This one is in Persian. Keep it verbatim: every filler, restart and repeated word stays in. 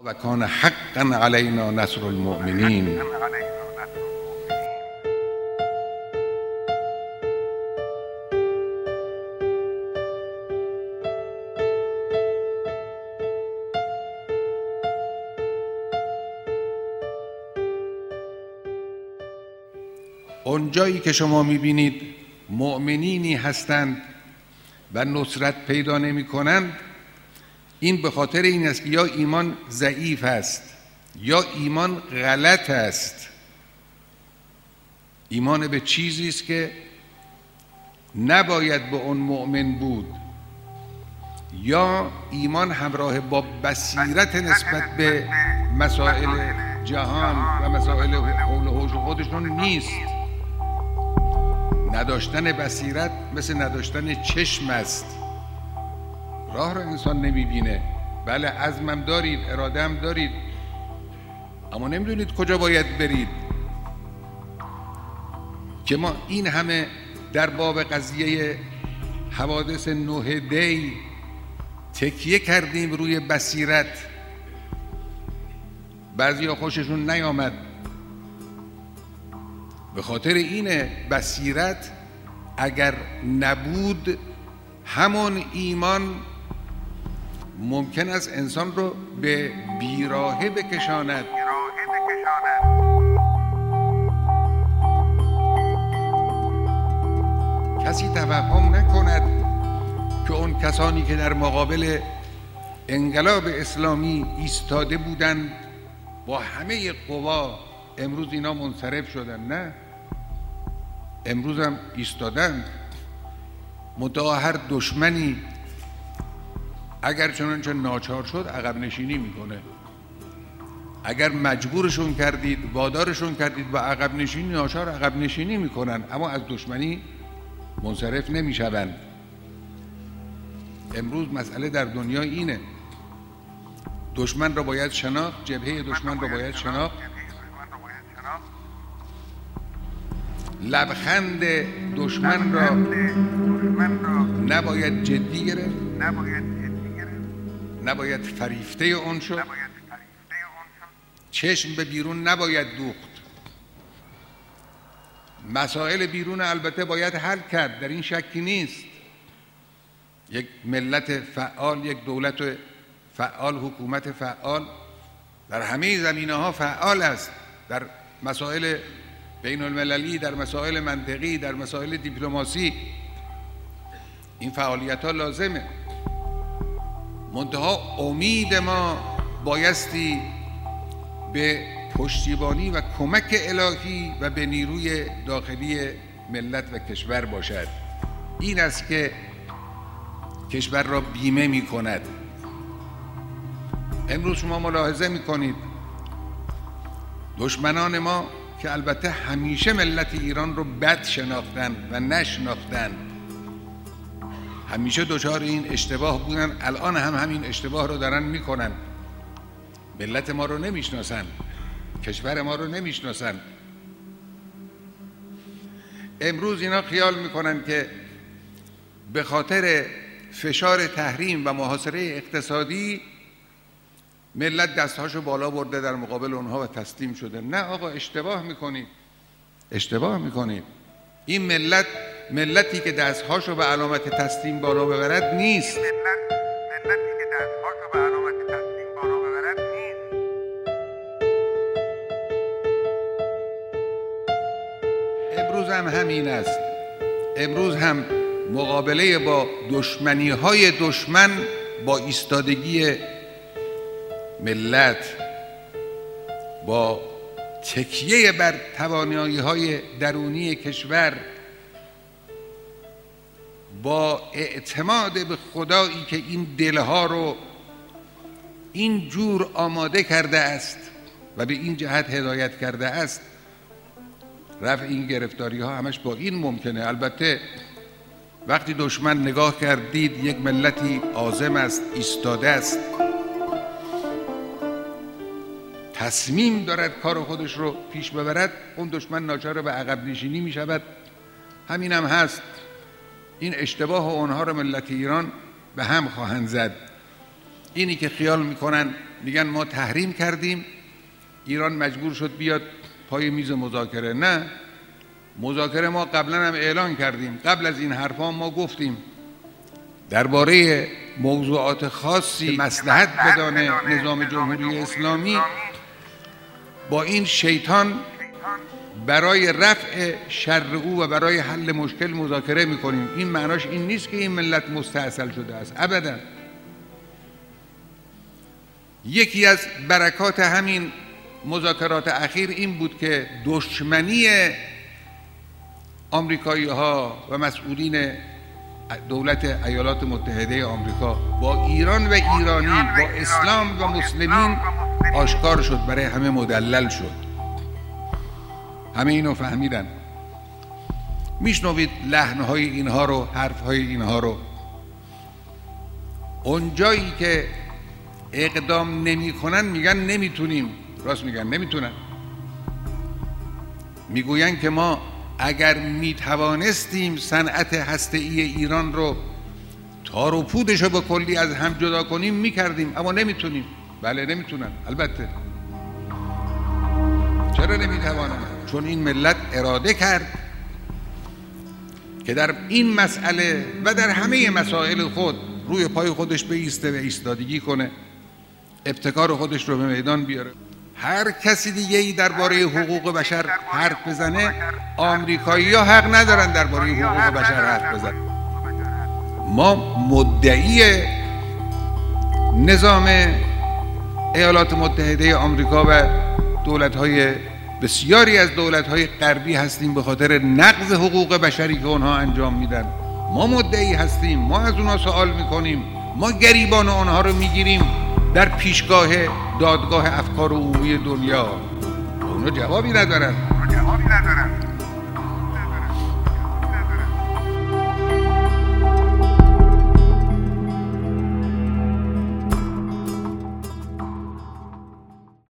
و کان حقا علینا نصر المؤمنین. اونجایی که شما میبینید مؤمنینی هستند و نصرت پیدا نمی کنند، این به خاطر این است که یا ایمان ضعیف است یا ایمان غلط است. ایمان به چیزی است که نباید به اون مؤمن بود، یا ایمان همراه با بصیرت نسبت به مسائل جهان و مسائل حول و حوش خودشون نیست. نداشتن بصیرت مثل نداشتن چشم است. راه را انسان نمیبینه. بله عزمم دارید، اراده هم دارید، اما نمیدونید کجا باید برید. که ما این همه در باب قضیه حوادث نوح دی تکیه کردیم روی بصیرت. بعضیا خوششون نیامد. به خاطر اینه بصیرت اگر نبود همون ایمان ممکن است انسان رو به بیراهه بکشاند. کسی توهم نکند که اون کسانی که در مقابل انقلاب اسلامی ایستاده بودند با همه قوا امروز اینا منصرف شدن. نه، امروز هم ایستادن. منتها هر دشمنی اگر چنانچه ناچار شد عقب نشینی میکنه. اگر مجبورشون کردید، وادارشون کردید و عقب نشینی، ناچار عقب نشینی میکنن، اما از دشمنی منصرف نمیشوند. امروز مسئله در دنیا اینه. دشمن را باید شناخت، جبهه دشمن را باید شناخت، لبخند دشمن را نباید جدی گرفت، نباید فریفته اون شد، چشم به بیرون نباید دوخت. مسائل بیرون البته باید حل کرد، در این شکی نیست. یک ملت فعال، یک دولت فعال، حکومت فعال در همه زمینه ها فعال است. در مسائل بین المللی، در مسائل منطقی، در مسائل دیپلماسی، این فعالیت ها لازمه. منتها امید ما بایستی به پشتیبانی و کمک الهی و به نیروی داخلی ملت و کشور باشد. این است که کشور را بیمه می کند. امروز شما ملاحظه می کنید دشمنان ما که البته همیشه ملت ایران رو بد شناختن و نشناختن، همیشه دچار این اشتباه بودن، الان هم همین اشتباه رو دارن میکنن. ملت ما رو نمیشناسن، کشور ما رو نمیشناسن. امروز اینا خیال میکنن که به خاطر فشار تحریم و محاصره اقتصادی ملت دستهاشو بالا برده در مقابل اونها و تسلیم شده. نه آقا، اشتباه میکنید، اشتباه میکنید. این ملت ملتی که دستهاشو به علامت تسلیم بالا ببرد نیست. ملتی که دستهاشو به علامت تسلیم بالا ببرد نیست. امروز هم همین است. امروز هم مقابله با دشمنی های دشمن با ایستادگی ملت، با تکیه بر توانایی های درونی کشور، با اعتماد به خدایی که این دلها رو این جور آماده کرده است و به این جهت هدایت کرده است، رفع این گرفتاری ها همش با این ممکنه. البته وقتی دشمن نگاه کردید یک ملتی عازم است، ایستاده است، تصمیم دارد کار خودش رو پیش ببرد، اون دشمن ناچار به عقب نشینی می شود. همین هم هست. این اشتباه اونها رو ملت ایران به هم خواهند زد. اینی که خیال میکنن میگن ما تحریم کردیم، ایران مجبور شد بیاد پای میز مذاکره. نه، مذاکره ما قبلا هم اعلان کردیم. قبل از این حرفا ما گفتیم درباره موضوعات خاصی مصلحت بدانه نظام جمهوری اسلامی با این شیطان برای رفع شر او و برای حل مشکل مذاکره میکنیم. این معناش این نیست که این ملت مستعسل شده است، ابدا. یکی از برکات همین مذاکرات اخیر این بود که دشمنی آمریکایی ها و مسئولین دولت ایالات متحده آمریکا با ایران و ایرانی، با اسلام و مسلمین آشکار شد، برای همه مدلل شد. همه اینو فهمیدن. میشنوید لحنهای اینها رو، حرفهای اینها رو. اونجایی که اقدام نمی کنن میگن نمیتونیم. راست میگن، نمیتونن. میگوین که ما اگر میتوانستیم صنعت هسته‌ای ایران رو تار و پودش رو به کلی از هم جدا کنیم میکردیم، اما نمیتونیم. بله نمیتونن، البته. چرا نمیتوانن؟ چون این ملت اراده کرد که در این مسئله و در همه مسائل خود روی پای خودش بایسته و ایستادگی کنه، ابتکار خودش رو به میدان بیاره. هر کسی دیگه ای درباره حقوق بشر حرف بزنه، آمریکایی‌ها حق ندارن درباره حقوق بشر حرف بزنن. ما مدعی نظام ایالات متحده آمریکا و دولت‌های بسیاری از دولت‌های غربی هستیم به خاطر نقض حقوق بشری که اونها انجام میدن. ما مدعی هستیم، ما از اونها سوال میکنیم، ما گریبان اونها رو میگیریم در پیشگاه دادگاه افکار عمومی دنیا. اونها جوابی ندارن.